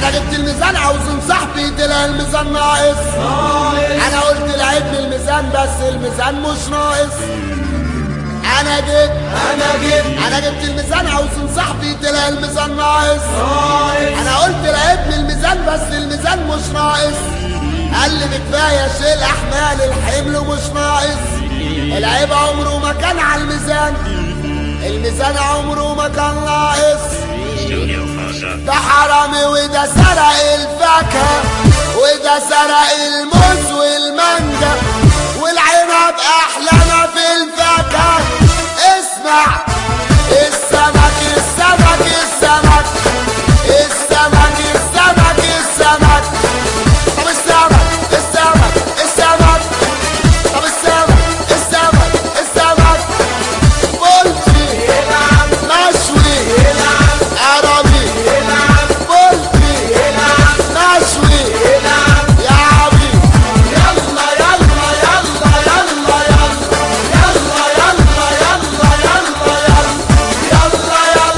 انا جبت الميزان عاوزين صاحبي طلع الميزان ناقص. انا قلت لعبني الميزان بس الميزان مش ناقص. انا جبت الميزان عاوزين صاحبي طلع الميزان ناقص. انا قلت لعبني الميزان بس الميزان مش ناقص. قال لي بكفايه شيل احمال الحمل مش ناقص. العيب عمره ما كان على الميزان، الميزان عمره ما كان ناقص. ده حرامي وده سرق الفاكهة وده سرق الموز والمانجا والعنب احلانا في الفاكهة. اسمع السمك السمك السمك السمك السمك السمك. طب السمك السمك السمك. طب السمك السمك السمك. بولتي مشوي عربي بولتي مشوي يا عبي. يلا يلا يلا يلا يلا يلا يلا يلا يلا يلا يلا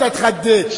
انت اتخديت.